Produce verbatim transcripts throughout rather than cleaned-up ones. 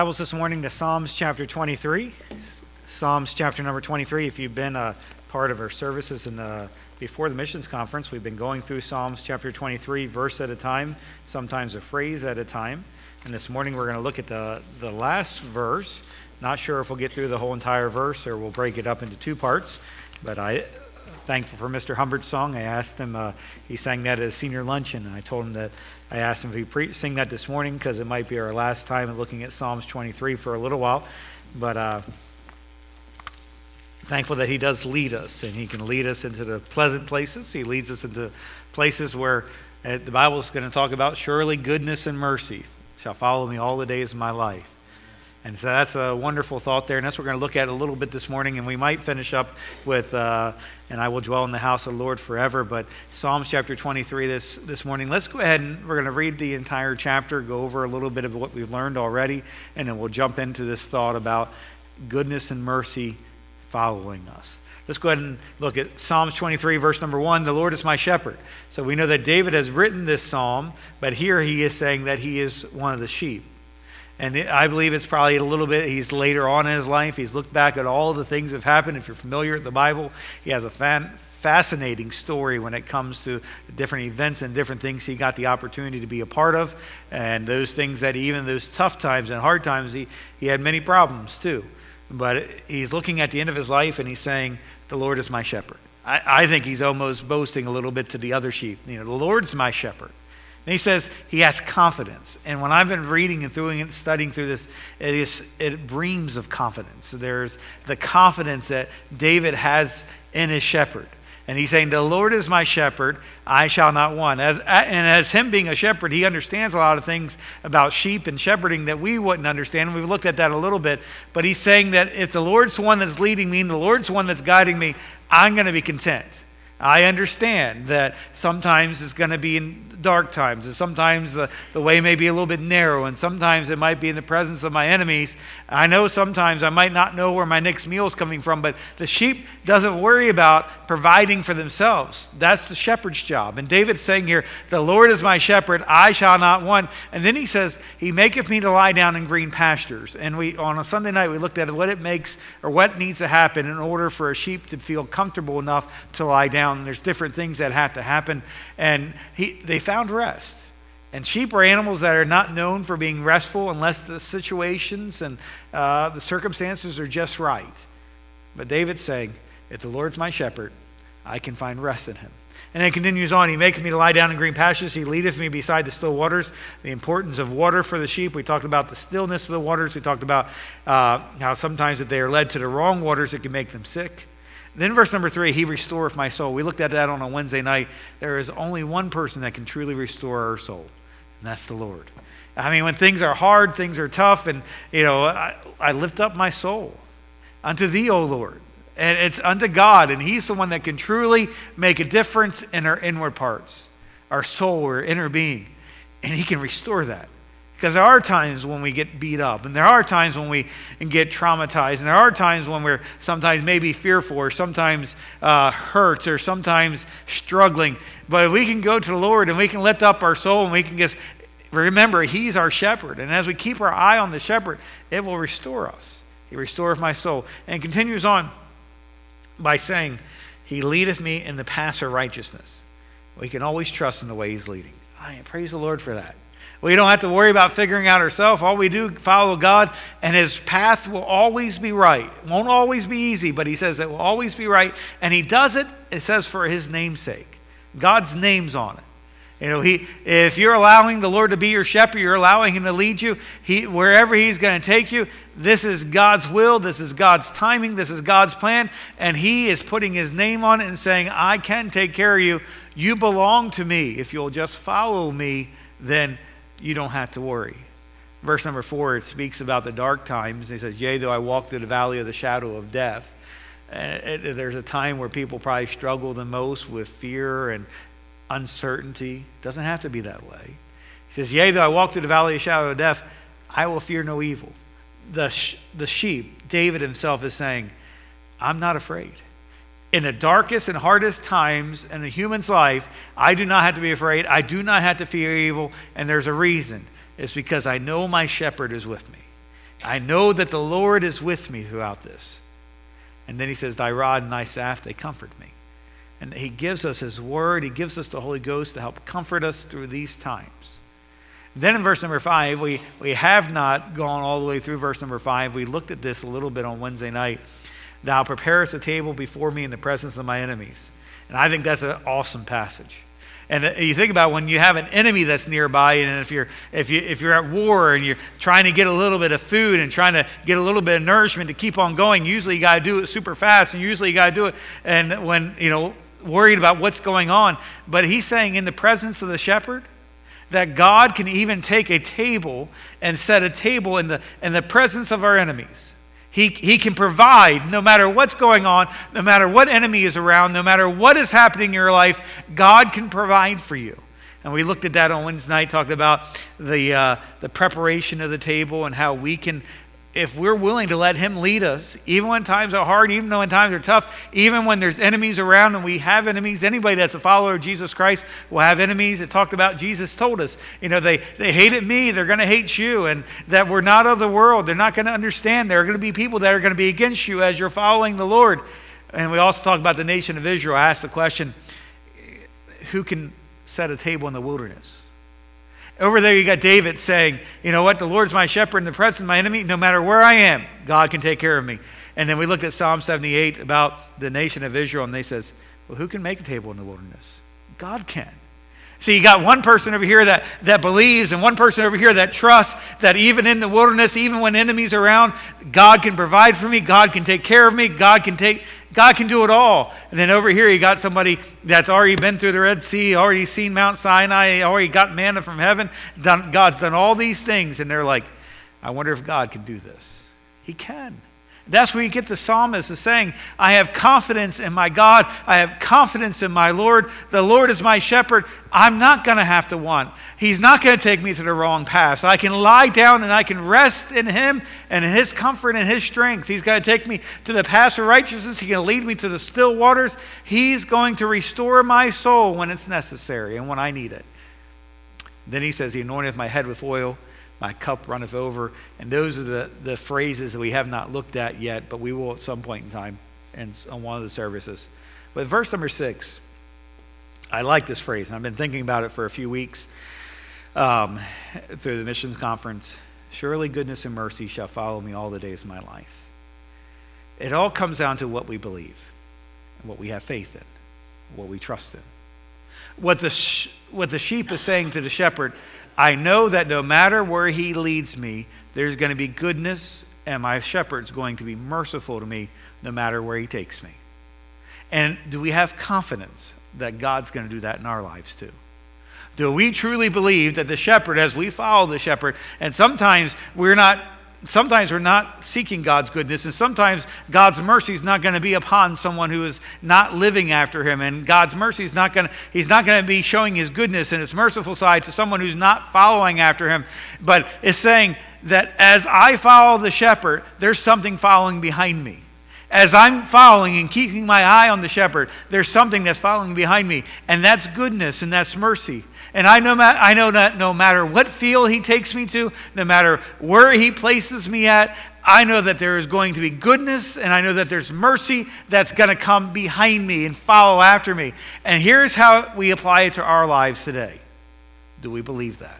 Bibles this morning to Psalms chapter twenty-three. Psalms chapter number twenty-three. If you've been a part of our services in the, before the missions conference, we've been going through Psalms chapter twenty-three, verse at a time, sometimes a phrase at a time. And this morning we're going to look at the, the last verse. Not sure if we'll get through the whole entire verse or we'll break it up into two parts, but I thankful for Mister Humbert's song. I asked him, uh, he sang that at a senior luncheon, and I told him that I asked him if he pre- sing that this morning because it might be our last time of looking at Psalms twenty-three for a little while. But uh, thankful that he does lead us, and he can lead us into the pleasant places. He leads us into places where uh, the Bible is going to talk about surely goodness and mercy shall follow me all the days of my life. And so that's a wonderful thought there, and that's what we're going to look at a little bit this morning, and we might finish up with, uh, and I will dwell in the house of the Lord forever, but Psalms chapter twenty-three this, this morning. Let's go ahead and we're going to read the entire chapter, go over a little bit of what we've learned already, and then we'll jump into this thought about goodness and mercy following us. Let's go ahead and look at Psalms twenty-three, verse number one. The Lord is my shepherd. So we know that David has written this psalm, but here he is saying that he is one of the sheep. And I believe it's probably a little bit, he's later on in his life, he's looked back at all the things that have happened. If you're familiar with the Bible, he has a fan, fascinating story when it comes to different events and different things he got the opportunity to be a part of. And those things that even those tough times and hard times, he, he had many problems too. But he's looking at the end of his life and he's saying, the Lord is my shepherd. I, I think he's almost boasting a little bit to the other sheep. You know, the Lord's my shepherd. And he says he has confidence. And when I've been reading and through and studying through this, it, is, it breams of confidence. So there's the confidence that David has in his shepherd. And he's saying, the Lord is my shepherd, I shall not want. As, and as him being a shepherd, he understands a lot of things about sheep and shepherding that we wouldn't understand. And we've looked at that a little bit. But he's saying that if the Lord's the one that's leading me and the Lord's the one that's guiding me, I'm going to be content. I understand that sometimes it's going to be in dark times, and sometimes the, the way may be a little bit narrow, and sometimes it might be in the presence of my enemies. I know sometimes I might not know where my next meal is coming from, but the sheep doesn't worry about providing for themselves. That's the shepherd's job. And David's saying here, the Lord is my shepherd, I shall not want. And then he says, he maketh me to lie down in green pastures. And we on a Sunday night, we looked at what it makes, or what needs to happen in order for a sheep to feel comfortable enough to lie down. And there's different things that have to happen. And he, they found rest. And sheep are animals that are not known for being restful unless the situations and uh, the circumstances are just right. But David's saying, if the Lord's my shepherd, I can find rest in him. And it continues on, he maketh me to lie down in green pastures, he leadeth me beside the still waters. The importance of water for the sheep. We talked about the stillness of the waters. We talked about uh, how sometimes if they are led to the wrong waters, it can make them sick. Then verse number three, he restoreth my soul. We looked at that on a Wednesday night. There is only one person that can truly restore our soul, and that's the Lord. I mean, when things are hard, things are tough, and, you know, I, I lift up my soul unto thee, O Lord. And it's unto God, and he's the one that can truly make a difference in our inward parts, our soul, our inner being, and he can restore that. Because there are times when we get beat up, and there are times when we get traumatized, and there are times when we're sometimes maybe fearful, or sometimes uh, hurt, or sometimes struggling. But if we can go to the Lord and we can lift up our soul, and we can just remember he's our shepherd. And as we keep our eye on the shepherd, it will restore us. He restoreth my soul. And continues on by saying, he leadeth me in the paths of righteousness. We can always trust in the way he's leading. I praise the Lord for that. We don't have to worry about figuring out ourselves. All we do, follow God, and his path will always be right. It won't always be easy, but he says it will always be right. And he does it, it says, for his name's sake. God's name's on it. You know, he, if you're allowing the Lord to be your shepherd, you're allowing him to lead you, he, wherever he's going to take you, this is God's will, this is God's timing, this is God's plan, and he is putting his name on it and saying, I can take care of you. You belong to me. If you'll just follow me, then you don't have to worry. Verse number four, it speaks about the dark times. He says, yea, though I walk through the valley of the shadow of death. Uh, it, there's a time where people probably struggle the most with fear and uncertainty. It doesn't have to be that way. He says, yea, though I walk through the valley of the shadow of death, I will fear no evil. The, sh- the sheep, David himself is saying, I'm not afraid. In the darkest and hardest times in a human's life, I do not have to be afraid. I do not have to fear evil. And there's a reason. It's because I know my shepherd is with me. I know that the Lord is with me throughout this. And then he says, thy rod and thy staff, they comfort me. And he gives us his word. He gives us the Holy Ghost to help comfort us through these times. Then in verse number five, we, we have not gone all the way through verse number five. We looked at this a little bit on Wednesday night. Thou preparest a table before me in the presence of my enemies. And I think that's an awesome passage. And you think about when you have an enemy that's nearby, and if you're if you if you're at war and you're trying to get a little bit of food and trying to get a little bit of nourishment to keep on going, usually you got to do it super fast, and usually you got to do it and when you know worried about what's going on. But he's saying in the presence of the shepherd that God can even take a table and set a table in the in the presence of our enemies. He, he can provide no matter what's going on, no matter what enemy is around, no matter what is happening in your life, God can provide for you. And we looked at that on Wednesday night, talked about the, uh, the preparation of the table and how we can, if we're willing to let him lead us, even when times are hard, even when times are tough, even when there's enemies around and we have enemies, anybody that's a follower of Jesus Christ will have enemies. It talked about, Jesus told us, you know, they, they hated me, they're going to hate you, and that we're not of the world. They're not going to understand. There are going to be people that are going to be against you as you're following the Lord. And we also talked about the nation of Israel. I asked the question, who can set a table in the wilderness? Over there you got David saying, you know what, the Lord's my shepherd in the presence of my enemy. No matter where I am, God can take care of me. And then we looked at Psalm seventy-eight about the nation of Israel, and they says, well, who can make a table in the wilderness? God can. So you got one person over here that, that believes, and one person over here that trusts that even in the wilderness, even when enemies are around, God can provide for me, God can take care of me, God can take God can do it all. And then over here you got somebody that's already been through the Red Sea, already seen Mount Sinai, already got manna from heaven. Done, God's done all these things, and they're like, I wonder if God can do this. He can. That's where you get the psalmist is saying, I have confidence in my God. I have confidence in my Lord. The Lord is my shepherd. I'm not going to have to want. He's not going to take me to the wrong path. So I can lie down and I can rest in him and in his comfort and his strength. He's going to take me to the path of righteousness. He's going to lead me to the still waters. He's going to restore my soul when it's necessary and when I need it. Then he says, he anointeth my head with oil. My cup runneth over. And those are the, the phrases that we have not looked at yet, but we will at some point in time and on one of the services. But verse number six, I like this phrase, and I've been thinking about it for a few weeks um, through the missions conference. Surely goodness and mercy shall follow me all the days of my life. It all comes down to what we believe, and what we have faith in, what we trust in. What the, sh- what the sheep is saying to the shepherd, I know that no matter where he leads me, there's going to be goodness, and my shepherd's going to be merciful to me no matter where he takes me. And do we have confidence that God's going to do that in our lives too? Do we truly believe that the shepherd, as we follow the shepherd, and sometimes we're not Sometimes we're not seeking God's goodness, and sometimes God's mercy is not going to be upon someone who is not living after him, and God's mercy is not going to, he's not going to be showing his goodness and his merciful side to someone who's not following after him. But it's saying that as I follow the shepherd, there's something following behind me. As I'm following and keeping my eye on the shepherd, there's something that's following behind me, and that's goodness and that's mercy. And I know, I know that no matter what field he takes me to, no matter where he places me at, I know that there is going to be goodness, and I know that there's mercy that's going to come behind me and follow after me. And here's how we apply it to our lives today. Do we believe that?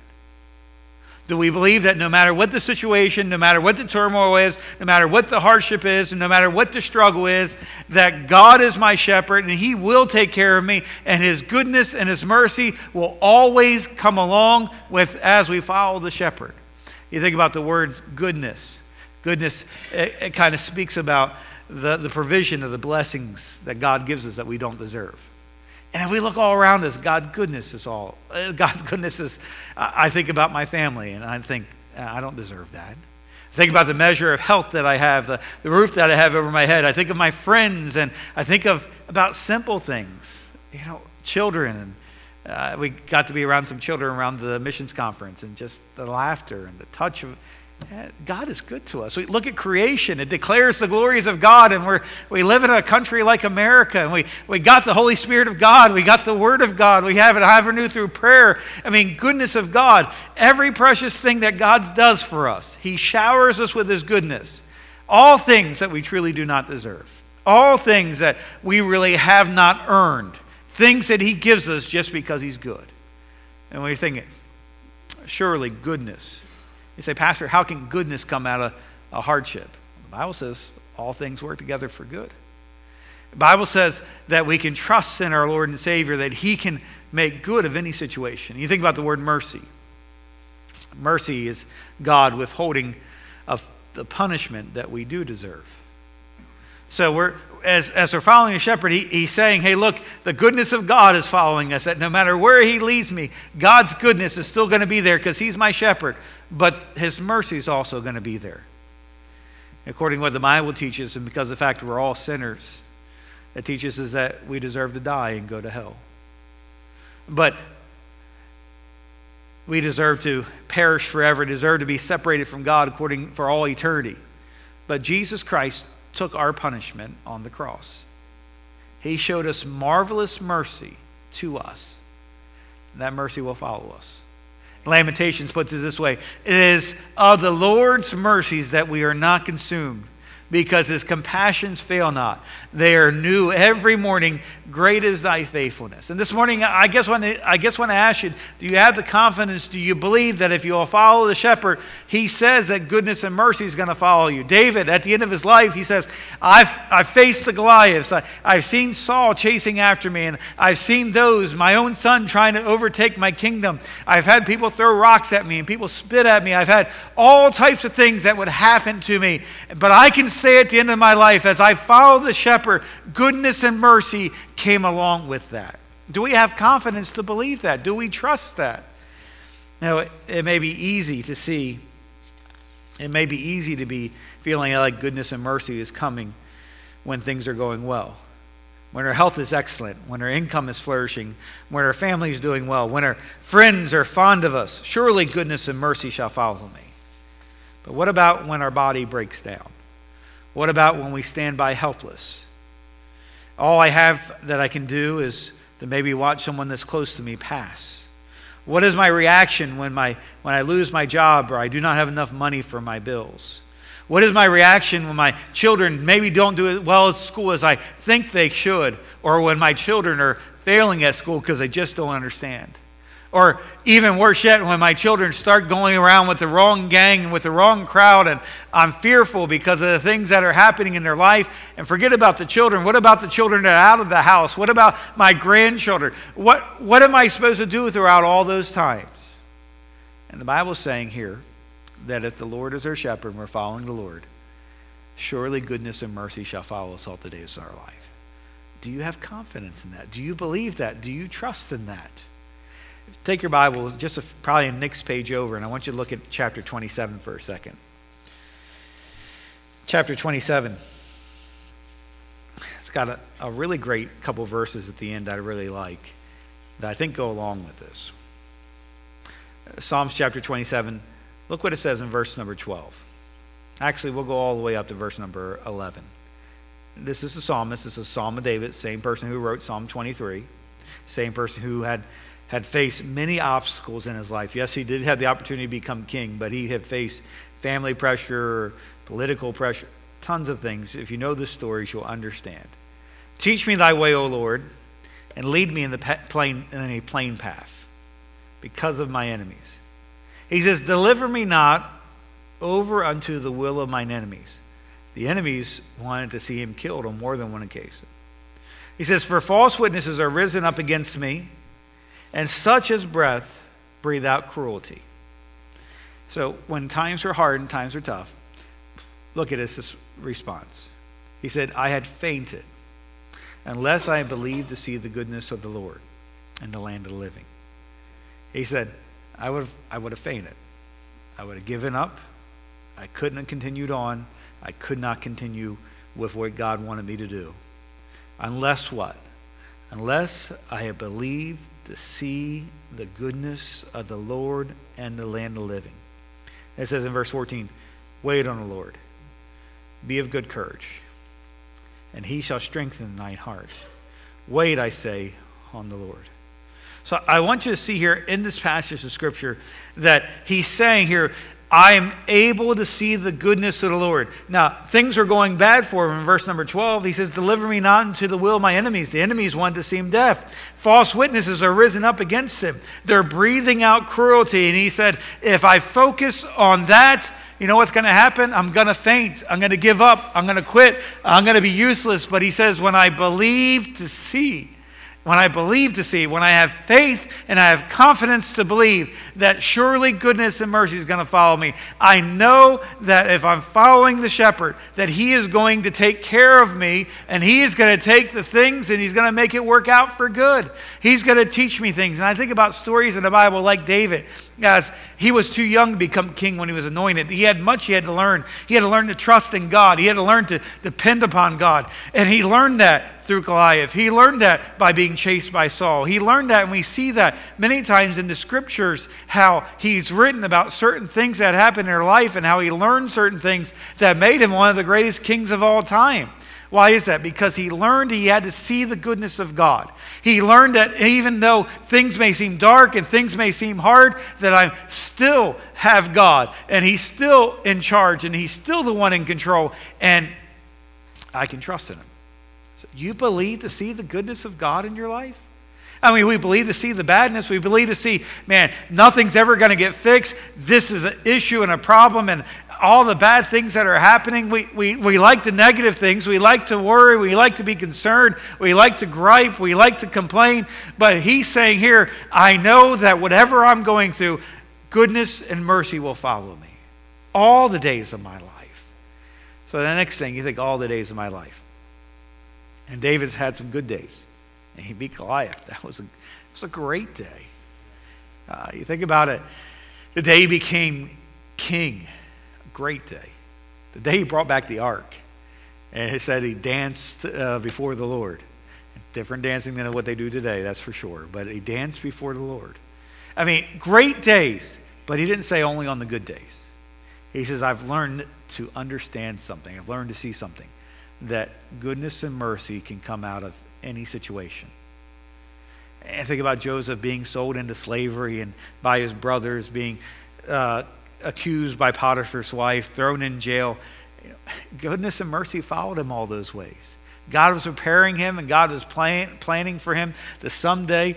Do we believe that no matter what the situation, no matter what the turmoil is, no matter what the hardship is, and no matter what the struggle is, that God is my shepherd and he will take care of me, and his goodness and his mercy will always come along with as we follow the shepherd? You think about the words goodness. Goodness, it, it kind of speaks about the, the provision of the blessings that God gives us that we don't deserve. And if we look all around us, God's goodness is all. God's goodness is, I think about my family, and I think, I don't deserve that. I think about the measure of health that I have, the, the roof that I have over my head. I think of my friends, and I think of about simple things, you know, children. And uh, we got to be around some children around the missions conference, and just the laughter and the touch of God is good to us. We look at creation. It declares the glories of God, and we're, we live in a country like America, and we, we got the Holy Spirit of God. We got the Word of God. We have an avenue through prayer. I mean, goodness of God. Every precious thing that God does for us, He showers us with His goodness. All things that we truly do not deserve. All things that we really have not earned. Things that He gives us just because He's good. And when you're thinking, surely goodness. You say, Pastor, how can goodness come out of a hardship? The Bible says all things work together for good. The Bible says that we can trust in our Lord and Savior, that He can make good of any situation. You think about the word mercy. Mercy is God withholding of the punishment that we do deserve. So we're as, as we're following a shepherd, he, he's saying, hey, look, the goodness of God is following us, that no matter where He leads me, God's goodness is still going to be there because He's my shepherd, but His mercy is also going to be there. According to what the Bible teaches, and because of the fact we're all sinners, it teaches us that we deserve to die and go to hell. But we deserve to perish forever, deserve to be separated from God according for all eternity. But Jesus Christ took our punishment on the cross. He showed us marvelous mercy to us. That mercy will follow us. Lamentations puts it this way: it is of the Lord's mercies that we are not consumed, because His compassions fail not. They are new every morning. Great is thy faithfulness. And this morning, I guess when I guess when I ask you, do you have the confidence? Do you believe that if you will follow the shepherd, He says that goodness and mercy is going to follow you? David, at the end of his life, he says, I've, I've faced the Goliaths. I, I've seen Saul chasing after me, and I've seen those, my own son, trying to overtake my kingdom. I've had people throw rocks at me, and people spit at me. I've had all types of things that would happen to me. But I can say at the end of my life, as I follow the shepherd, goodness and mercy came along with that. Do we have confidence to believe that? Do we trust that? Now, it, it may be easy to see, it may be easy to be feeling like goodness and mercy is coming when things are going well, when our health is excellent, when our income is flourishing, when our family is doing well, when our friends are fond of us. Surely goodness and mercy shall follow me. But what about when our body breaks down? What about when we stand by helpless? All I have that I can do is to maybe watch someone that's close to me pass. What is my reaction when my when I lose my job or I do not have enough money for my bills? What is my reaction when my children maybe don't do as well at school as I think they should, or when my children are failing at school because they just don't understand? Or even worse yet, when my children start going around with the wrong gang and with the wrong crowd, and I'm fearful because of the things that are happening in their life. And forget about the children. What about the children that are out of the house? What about my grandchildren? What, what am I supposed to do throughout all those times? And the Bible is saying here that if the Lord is our shepherd and we're following the Lord, surely goodness and mercy shall follow us all the days of our life. Do you have confidence in that? Do you believe that? Do you trust in that? Take your Bible, just a, probably a next page over, and I want you to look at chapter twenty-seven for a second. Chapter twenty-seven. It's got a, a really great couple verses at the end that I really like, that I think go along with this. Psalms chapter twenty-seven, look what it says in verse number twelve. Actually, we'll go all the way up to verse number eleven. This is the psalmist. This is a Psalm of David, same person who wrote Psalm twenty-three, same person who had had faced many obstacles in his life. Yes, he did have the opportunity to become king, but he had faced family pressure, political pressure, tons of things. If you know the stories, you'll understand. Teach me thy way, O Lord, and lead me in the plain in a plain path because of my enemies. He says, deliver me not over unto the will of mine enemies. The enemies wanted to see him killed on more than one occasion. He says, for false witnesses are risen up against me, and such as breath breathe out cruelty. So when times are hard and times are tough, look at his response. He said, I had fainted unless I had believed to see the goodness of the Lord in the land of the living. He said, I would have, I would have fainted. I would have given up. I couldn't have continued on. I could not continue with what God wanted me to do. Unless what? Unless I had believed to see the goodness of the Lord and the land of the living. It says in verse fourteen, wait on the Lord. Be of good courage, and he shall strengthen thine heart. Wait, I say, on the Lord. So I want you to see here in this passage of Scripture that he's saying here, I am able to see the goodness of the Lord. Now, things are going bad for him. In verse number twelve, he says, deliver me not into the will of my enemies. The enemies want to see him deaf. False witnesses are risen up against him. They're breathing out cruelty. And he said, if I focus on that, you know what's going to happen? I'm going to faint. I'm going to give up. I'm going to quit. I'm going to be useless. But he says, when I believe to see, When I believe to see, when I have faith and I have confidence to believe that surely goodness and mercy is going to follow me, I know that if I'm following the shepherd, that he is going to take care of me, and he is going to take the things and he's going to make it work out for good. He's going to teach me things. And I think about stories in the Bible like David. Guys, he was too young to become king when he was anointed. He had much he had to learn. He had to learn to trust in God. He had to learn to depend upon God. And he learned that through Goliath. He learned that by being chased by Saul. He learned that, and we see that many times in the scriptures, how he's written about certain things that happened in their life and how he learned certain things that made him one of the greatest kings of all time. Why is that? Because he learned he had to see the goodness of God. He learned that even though things may seem dark and things may seem hard, that I still have God, and he's still in charge, and he's still the one in control, and I can trust in him. So you believe to see the goodness of God in your life? I mean, we believe to see the badness. We believe to see, man, nothing's ever going to get fixed. This is an issue and a problem, and all the bad things that are happening. We, we, we like the negative things. We like to worry. We like to be concerned. We like to gripe. We like to complain. But he's saying here, I know that whatever I'm going through, goodness and mercy will follow me all the days of my life. So the next thing, you think all the days of my life. And David's had some good days. And he beat Goliath. That was a, it was a great day. Uh, you think about it. The day he became king. Great day. The day he brought back the ark. And it said he danced uh, before the Lord. Different dancing than what they do today, that's for sure. But he danced before the Lord. I mean, great days. But he didn't say only on the good days. He says, I've learned to understand something. I've learned to see something. That goodness and mercy can come out of any situation. And think about Joseph being sold into slavery and by his brothers, being uh, accused by Potiphar's wife, thrown in jail. You know, goodness and mercy followed him all those ways. God was preparing him, and God was plan, planning for him to someday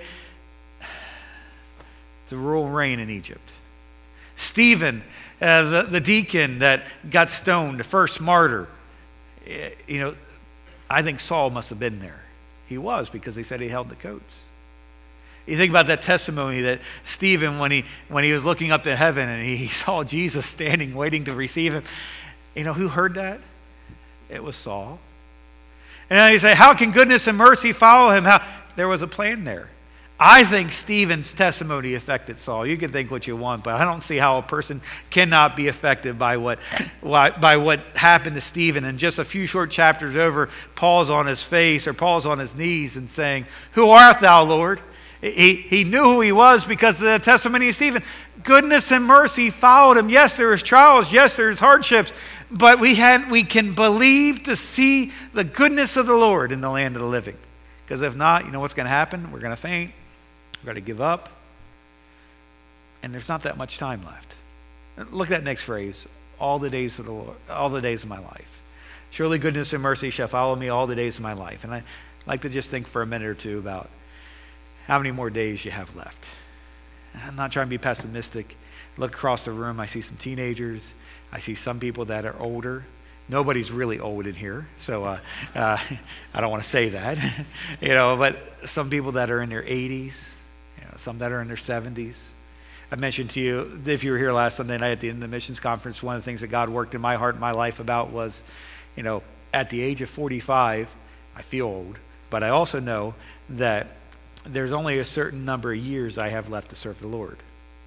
to rule and reign in Egypt. Stephen, uh, the, the deacon that got stoned, the first martyr, you know, I think Saul must have been there. He was, because they said he held the coats. You think about that testimony that Stephen, when he when he was looking up to heaven and he saw Jesus standing waiting to receive him, you know, who heard that? It was Saul. And then you say, how can goodness and mercy follow him? How? There was a plan there. I think Stephen's testimony affected Saul. You can think what you want, but I don't see how a person cannot be affected by what, by what happened to Stephen. And just a few short chapters over, Paul's on his face, or Paul's on his knees and saying, who art thou, Lord? He, he knew who he was because of the testimony of Stephen. Goodness and mercy followed him. Yes, there was trials. Yes, there's hardships. But we, had, we can believe to see the goodness of the Lord in the land of the living. Because if not, you know what's going to happen? We're going to faint. We're going to give up. And there's not that much time left. Look at that next phrase. All the days of the Lord, all the days of my life. Surely goodness and mercy shall follow me all the days of my life. And I like to just think for a minute or two about how many more days you have left. I'm not trying to be pessimistic. Look across the room. I see some teenagers. I see some people that are older. Nobody's really old in here, so uh, uh, I don't want to say that. you know, but some people that are in their eighties, you know, some that are in their seventies. I mentioned to you, if you were here last Sunday night at the end of the missions conference, one of the things that God worked in my heart and my life about was, you know, at the age of forty-five, I feel old, but I also know that there's only a certain number of years I have left to serve the Lord.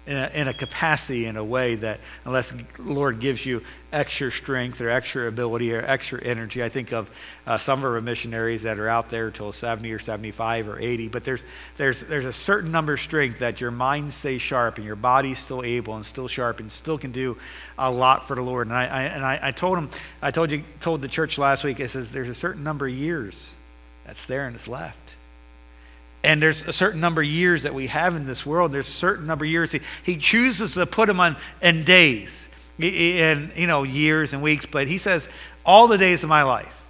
in a, in a capacity, in a way that unless the Lord gives you extra strength or extra ability or extra energy. I think of uh, some of our missionaries that are out there till seventy or seventy-five or eighty, but there's there's there's a certain number of strength that your mind stays sharp and your body's still able and still sharp and still can do a lot for the Lord. And I, I and I, I told him, I told you told the church last week, it says there's a certain number of years that's there and it's left. And there's a certain number of years that we have in this world. There's a certain number of years. He, he chooses to put them on in days, and you know, years and weeks. But he says, all the days of my life.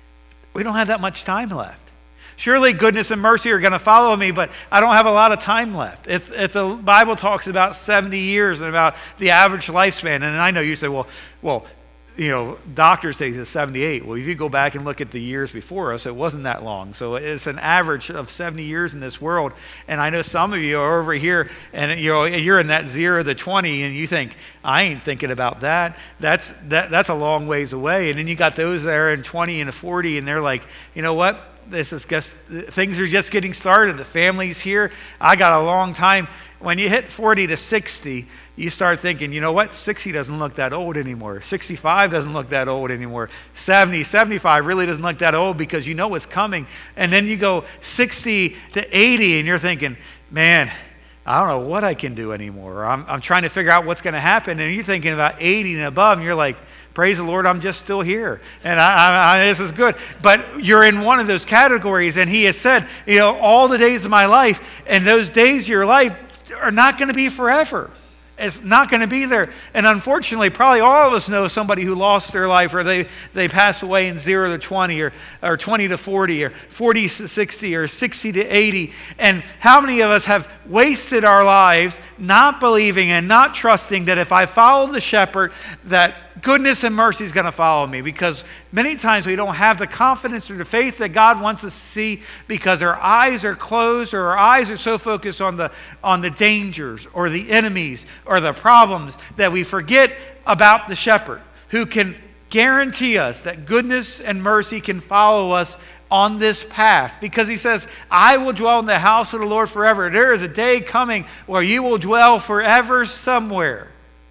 We don't have that much time left. Surely goodness and mercy are going to follow me, but I don't have a lot of time left. If, if the Bible talks about seventy years and about the average lifespan, and I know you say, well, well, you know, doctors say it's seventy-eight. Well, if you go back and look at the years before us, it wasn't that long. So it's an average of seventy years in this world. And I know some of you are over here and you know, you're in that zero to twenty and you think, I ain't thinking about that. That's that that's a long ways away. And then you got those that are in twenty and forty and they're like, you know what? This is just, things are just getting started. The family's here. I got a long time. When you hit forty to sixty, you start thinking, you know what? sixty doesn't look that old anymore. sixty-five doesn't look that old anymore. seventy, seventy-five really doesn't look that old because you know what's coming. And then you go sixty to eighty and you're thinking, man, I don't know what I can do anymore. I'm, I'm trying to figure out what's going to happen. And you're thinking about eighty and above and you're like, praise the Lord, I'm just still here. And I, I, I, this is good. But you're in one of those categories. And he has said, you know, all the days of my life, and those days of your life are not going to be forever. It's not going to be there. And unfortunately, probably all of us know somebody who lost their life or they, they passed away in zero to twenty or, or twenty to forty or forty to sixty or sixty to eighty. And how many of us have wasted our lives not believing and not trusting that if I follow the shepherd, that goodness and mercy is going to follow me? Because many times we don't have the confidence or the faith that God wants us to see because our eyes are closed or our eyes are so focused on the on the dangers or the enemies or the problems that we forget about the shepherd who can guarantee us that goodness and mercy can follow us on this path. Because he says, I will dwell in the house of the Lord forever. There is a day coming where you will dwell forever somewhere.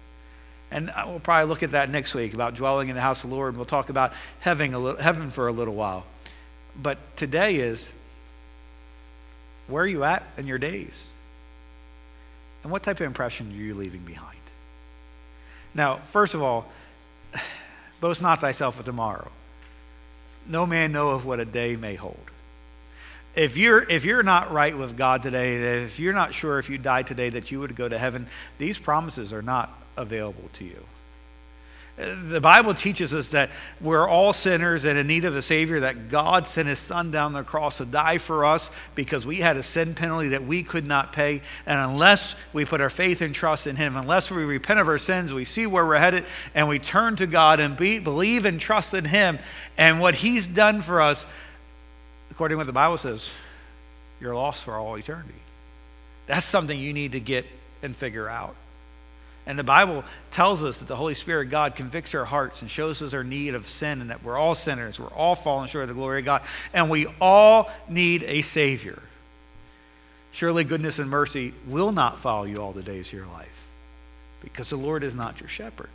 And we'll probably look at that next week about dwelling in the house of the Lord. We'll talk about heaven, a little, heaven for a little while. But today is, where are you at in your days? And what type of impression are you leaving behind? Now, first of all, boast not thyself of tomorrow. No man knoweth what a day may hold. If you're if you're not right with God today, if you're not sure if you died today that you would go to heaven, these promises are not available to you. The Bible teaches us that we're all sinners and in need of a Savior, that God sent His Son down the cross to die for us because we had a sin penalty that we could not pay. And unless we put our faith and trust in Him, unless we repent of our sins, we see where we're headed, and we turn to God and be, believe and trust in Him and what He's done for us, according to what the Bible says, you're lost for all eternity. That's something you need to get and figure out. And the Bible tells us that the Holy Spirit, God, convicts our hearts and shows us our need of sin and that we're all sinners. We're all fallen short of the glory of God. And we all need a Savior. Surely goodness and mercy will not follow you all the days of your life because the Lord is not your shepherd.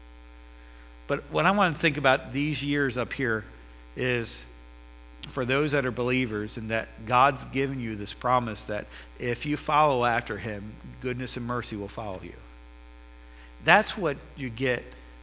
But what I want to think about these years up here is for those that are believers and that God's given you this promise that if you follow after Him, goodness and mercy will follow you. That's what you get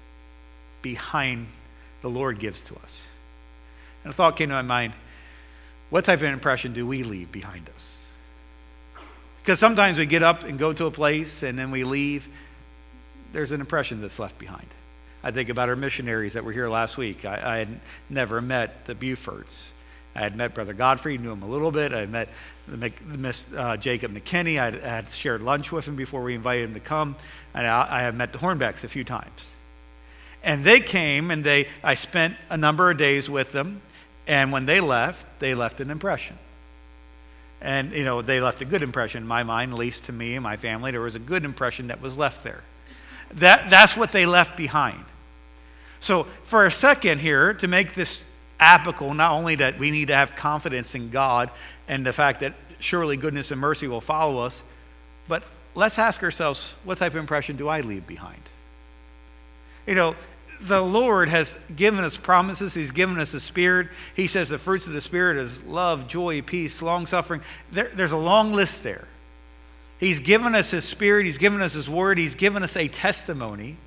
behind the Lord gives to us. And a thought came to my mind, what type of impression do we leave behind us? Because sometimes we get up and go to a place and then we leave, there's an impression that's left behind. I think about our missionaries that were here last week. I, I had never met the Bufords. I had met Brother Godfrey, knew him a little bit. I had met Miss uh, Jacob McKinney. I had, I had shared lunch with him before we invited him to come. And I, I had met the Hornbecks a few times. And they came and they I spent a number of days with them. And when they left, they left an impression. And, you know, they left a good impression in my mind, at least to me and my family. There was a good impression that was left there. That That's what they left behind. So for a second here, to make this applicable, not only that we need to have confidence in God and the fact that surely goodness and mercy will follow us, but let's ask ourselves, what type of impression do I leave behind? You know, the Lord has given us promises. He's given us a Spirit. He says the fruits of the Spirit is love, joy, peace, long-suffering. There, there's a long list there. He's given us His Spirit. He's given us His Word. He's given us a testimony.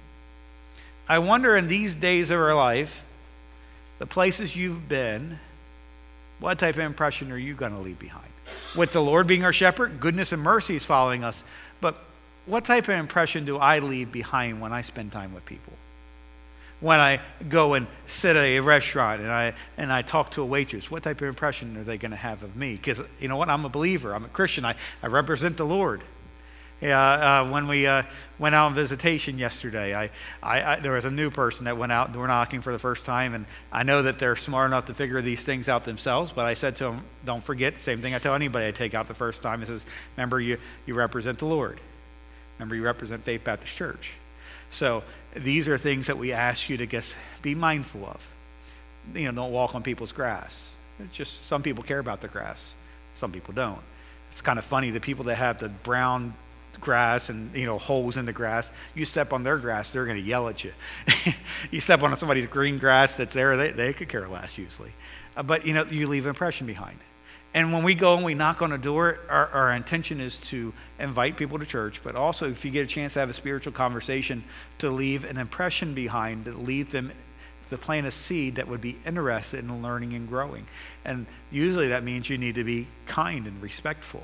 I wonder in these days of our life, the places you've been, what type of impression are you going to leave behind? With the Lord being our shepherd, goodness and mercy is following us. But what type of impression do I leave behind when I spend time with people? When I go and sit at a restaurant and I and I talk to a waitress, what type of impression are they going to have of me? Because you know what? I'm a believer. I'm a Christian. I, I represent the Lord. Yeah, uh, when we uh, went out on visitation yesterday, I, I, I there was a new person that went out door knocking for the first time, and I know that they're smart enough to figure these things out themselves, but I said to them, don't forget, same thing I tell anybody I take out the first time, it says, remember, you, you represent the Lord. Remember, you represent Faith Baptist Church. So these are things that we ask you to guess, be mindful of. You know, don't walk on people's grass. It's just some people care about the grass. Some people don't. It's kind of funny, the people that have the brown grass and, you know, holes in the grass, you step on their grass, they're going to yell at you. You step on somebody's green grass that's there, they, they could care less usually. Uh, but, you know, you leave an impression behind. And when we go and we knock on a door, our, our intention is to invite people to church, but also if you get a chance to have a spiritual conversation, to leave an impression behind, to leave them, to plant a seed that would be interested in learning and growing. And usually that means you need to be kind and respectful.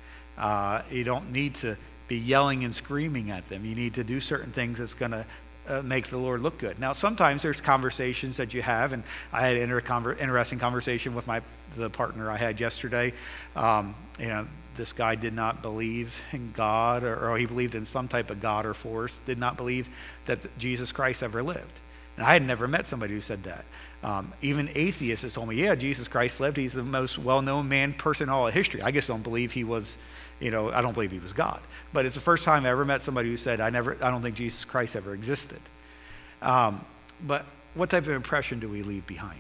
Uh, you don't need to be yelling and screaming at them. You need to do certain things that's going to uh, make the Lord look good. Now, sometimes there's conversations that you have, and I had an inter- conver- interesting conversation with my the partner I had yesterday. Um, you know, this guy did not believe in God, or, or he believed in some type of God or force, did not believe that Jesus Christ ever lived. And I had never met somebody who said that. Um, even atheists have told me, yeah, Jesus Christ lived. He's the most well-known man person in all of history. I just don't believe he was, you know, I don't believe he was God. But it's the first time I ever met somebody who said, I never, I don't think Jesus Christ ever existed. Um, but what type of impression do we leave behind?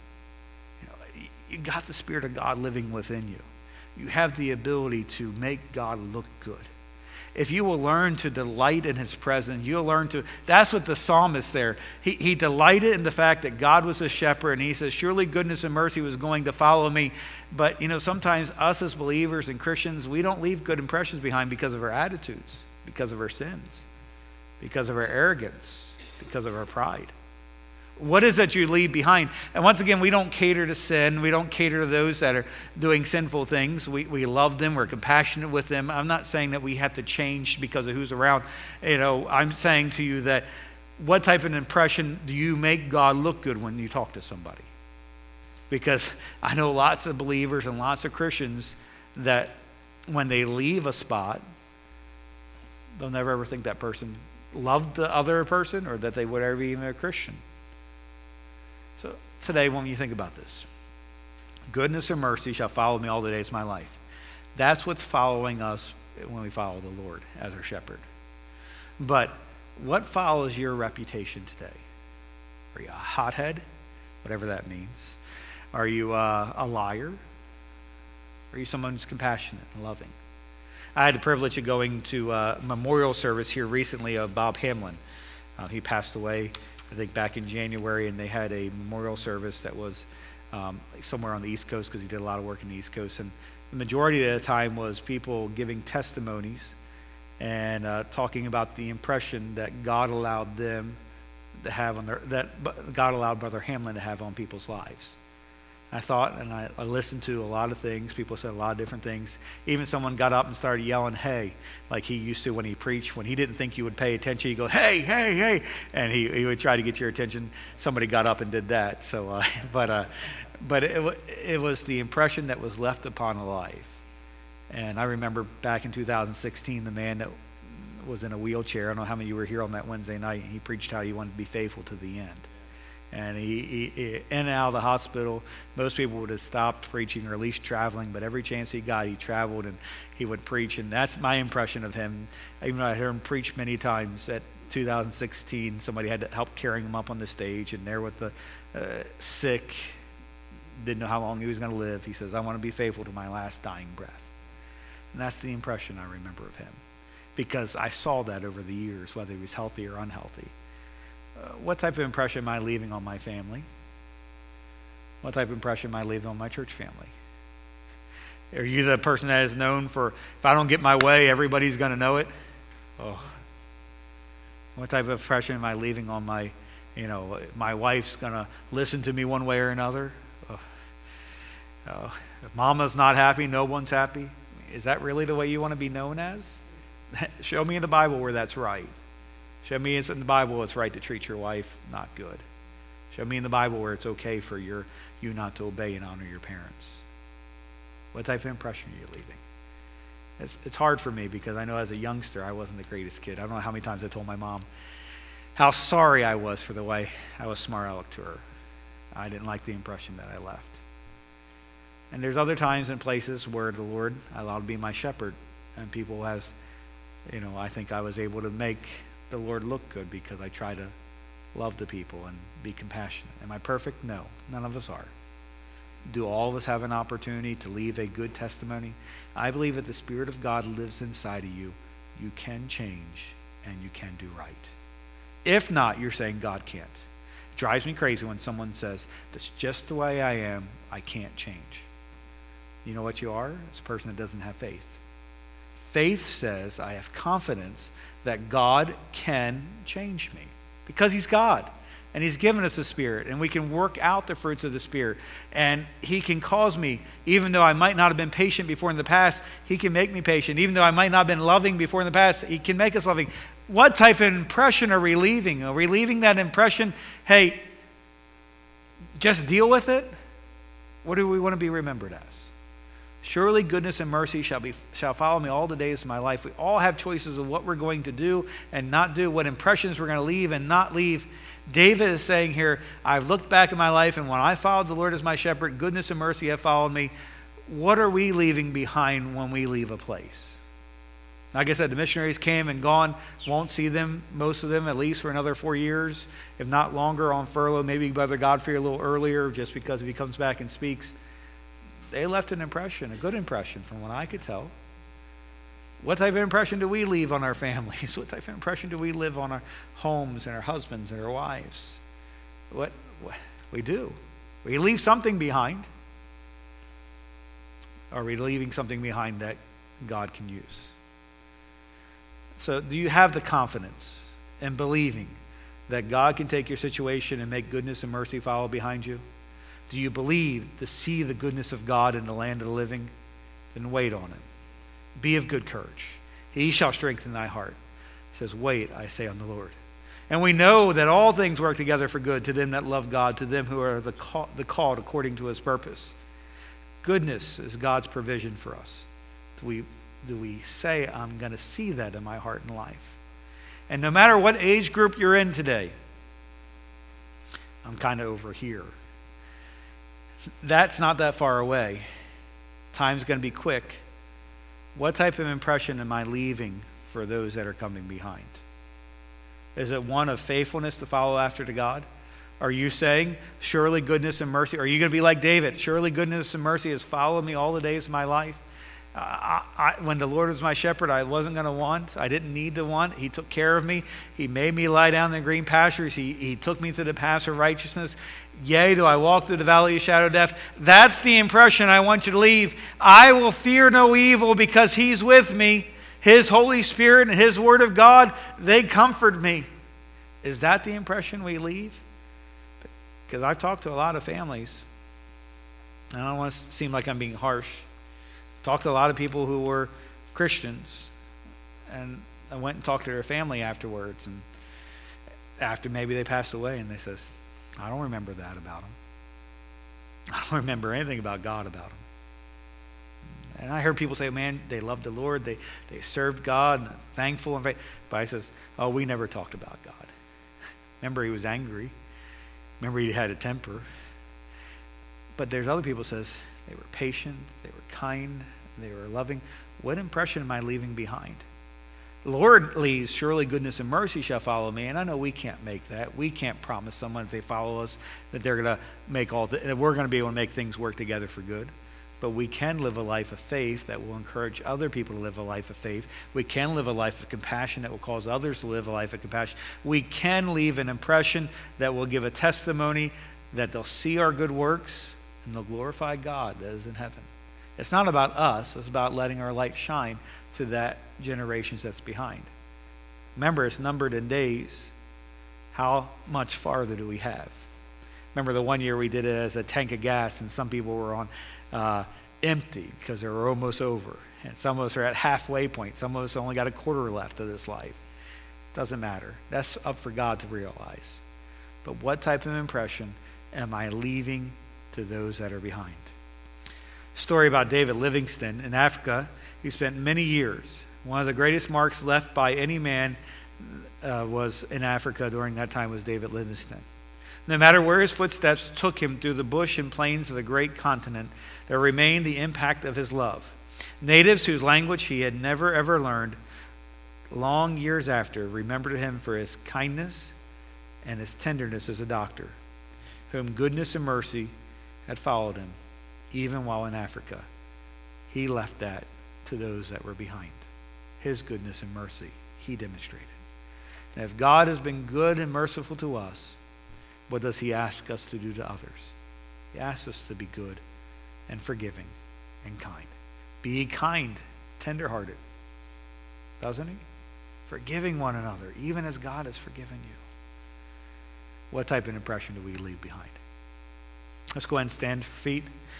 You know, you got the Spirit of God living within you. You have the ability to make God look good. If you will learn to delight in His presence, you'll learn to, that's what the psalmist there, he, he delighted in the fact that God was a shepherd, and he says, surely goodness and mercy was going to follow me. But, you know, sometimes us as believers and Christians, we don't leave good impressions behind because of our attitudes, because of our sins, because of our arrogance, because of our pride. What is it you leave behind? And once again, we don't cater to sin. We don't cater to those that are doing sinful things. We we love them. We're compassionate with them. I'm not saying that we have to change because of who's around. You know, I'm saying to you that what type of an impression do you make God look good when you talk to somebody? Because I know lots of believers and lots of Christians that when they leave a spot, they'll never ever think that person loved the other person or that they would ever be even a Christian. So today, when you think about this, goodness and mercy shall follow me all the days of my life. That's what's following us when we follow the Lord as our shepherd. But what follows your reputation today? Are you a hothead? Whatever that means. Are you uh, a liar? Are you someone who's compassionate and loving? I had the privilege of going to a memorial service here recently of Bob Hamlin. Uh, he passed away, I think, back in January, and they had a memorial service that was um, somewhere on the East Coast because he did a lot of work in the East Coast. And the majority of the time was people giving testimonies and uh, talking about the impression that God allowed them to have on their, that God allowed Brother Hamlin to have on people's lives. I thought, and I, I listened to a lot of things. People said a lot of different things. Even someone got up and started yelling, hey, like he used to when he preached. When he didn't think you would pay attention, he'd go, hey, hey, hey. And he, he would try to get your attention. Somebody got up and did that. So, uh, But uh, but it, it was the impression that was left upon a life. And I remember back in two thousand sixteen, the man that was in a wheelchair, I don't know how many of you were here on that Wednesday night, he preached how he wanted to be faithful to the end. And he, he, he, in and out of the hospital, most people would have stopped preaching or at least traveling, but every chance he got, he traveled and he would preach. And that's my impression of him. Even though I heard him preach many times, at two thousand sixteen, somebody had to help carrying him up on the stage, and there with the uh, sick, didn't know how long he was going to live. He says, I want to be faithful to my last dying breath. And that's the impression I remember of him. because I saw that over the years, whether he was healthy or unhealthy. Uh, what type of impression am I leaving on my family? What type of impression am I leaving on my church family? Are you the person that is known for, if I don't get my way, everybody's going to know it? Oh. What type of impression am I leaving on my, you know, my wife's going to listen to me one way or another? Oh. Oh. If mama's not happy, no one's happy. Is that really the way you want to be known as? Show me in the Bible where that's right. Show me in the Bible it's right to treat your wife not good. Show me in the Bible where it's okay for your you not to obey and honor your parents. What type of impression are you leaving? It's, it's hard for me because I know as a youngster I wasn't the greatest kid. I don't know how many times I told my mom how sorry I was for the way I was smart aleck to her. I didn't like the impression that I left. And there's other times and places where the Lord allowed to be my shepherd, and people has, you know, I think I was able to make the Lord look good because I try to love the people and be compassionate. Am I perfect? No, none of us are. Do all of us have an opportunity to leave a good testimony? I believe that the Spirit of God lives inside of you. You can change and you can do right. If not, you're saying God can't. It drives me crazy when someone says, that's just the way I am, I can't change. You know what you are? It's a person that doesn't have faith. Faith says, I have confidence that God can change me because he's God. And he's given us a Spirit, and we can work out the fruits of the Spirit. And he can cause me, even though I might not have been patient before in the past, he can make me patient. Even though I might not have been loving before in the past, he can make us loving. What type of impression are we leaving? Are we leaving that impression, hey, just deal with it? What do we want to be remembered as? Surely goodness and mercy shall be shall follow me all the days of my life. We all have choices of what we're going to do and not do, what impressions we're going to leave and not leave. David is saying here, I've looked back at my life, and when I followed the Lord as my shepherd, goodness and mercy have followed me. What are we leaving behind when we leave a place? Like I said, the missionaries came and gone. Won't see them, most of them, at least for another four years, if not longer, on furlough. Maybe Brother Godfrey a little earlier, just because if he comes back and speaks. They left an impression, a good impression from what I could tell. What type of impression do we leave on our families? What type of impression do we live on our homes and our husbands and our wives? What, what we do. We leave something behind. Are we leaving something behind that God can use? So do you have the confidence in believing that God can take your situation and make goodness and mercy follow behind you? Do you believe to see the goodness of God in the land of the living? Then wait on it. Be of good courage. He shall strengthen thy heart. He says, wait, I say, on the Lord. And we know that all things work together for good to them that love God, to them who are the, call, the called according to his purpose. Goodness is God's provision for us. Do we, do we say, I'm going to see that in my heart and life? And no matter what age group you're in today, I'm kind of over here. That's not that far away. Time's going to be quick. What type of impression am I leaving for those that are coming behind? Is it one of faithfulness to follow after to God? Are you saying, surely goodness and mercy? Are you going to be like David? Surely goodness and mercy has followed me all the days of my life. Uh, I, I, when the Lord was my shepherd, I wasn't going to want. I didn't need to want. He took care of me. He made me lie down in the green pastures. He, he took me through the paths of righteousness. Yea, though I walk through the valley of shadow of death. That's the impression I want you to leave. I will fear no evil because he's with me. His Holy Spirit and his Word of God, they comfort me. Is that the impression we leave? Because I've talked to a lot of families. And I don't want to seem like I'm being harsh. Talked to a lot of people who were Christians, and I went and talked to their family afterwards, and after maybe they passed away, and they says, I don't remember that about them. I don't remember anything about God about them. And I heard people say, man, they loved the Lord, they they served God, and thankful, and faith. But I says, oh, we never talked about God. Remember, he was angry. Remember, he had a temper. But there's other people who says they were patient, they were kind, they were loving. What impression am I leaving behind? The Lord leaves, surely goodness and mercy shall follow me. And I know we can't make that. We can't promise someone if they follow us that they're going to make all the, that we're going to be able to make things work together for good. But we can live a life of faith that will encourage other people to live a life of faith. We can live a life of compassion that will cause others to live a life of compassion. We can leave an impression that will give a testimony that they'll see our good works and they'll glorify God that is in heaven. It's not about us. It's about letting our light shine to that generations that's behind. Remember, it's numbered in days. How much farther do we have? Remember the one year we did it as a tank of gas, and some people were on uh, empty because they were almost over. And some of us are at halfway point. Some of us only got a quarter left of this life. Doesn't matter. That's up for God to realize. But what type of impression am I leaving to those that are behind? Story about David Livingstone in Africa. He spent many years. One of the greatest marks left by any man uh, was in Africa during that time was David Livingstone. No matter where his footsteps took him through the bush and plains of the great continent, there remained the impact of his love. Natives whose language he had never ever learned, long years after, remembered him for his kindness and his tenderness as a doctor, whom goodness and mercy had followed him, even while in Africa. He left that to those that were behind. His goodness and mercy he demonstrated. And if God has been good and merciful to us, what does he ask us to do to others? He asks us to be good and forgiving and kind. Be kind, tenderhearted, doesn't he? Forgiving one another, even as God has forgiven you. What type of impression do we leave behind? Let's go ahead and stand for feet.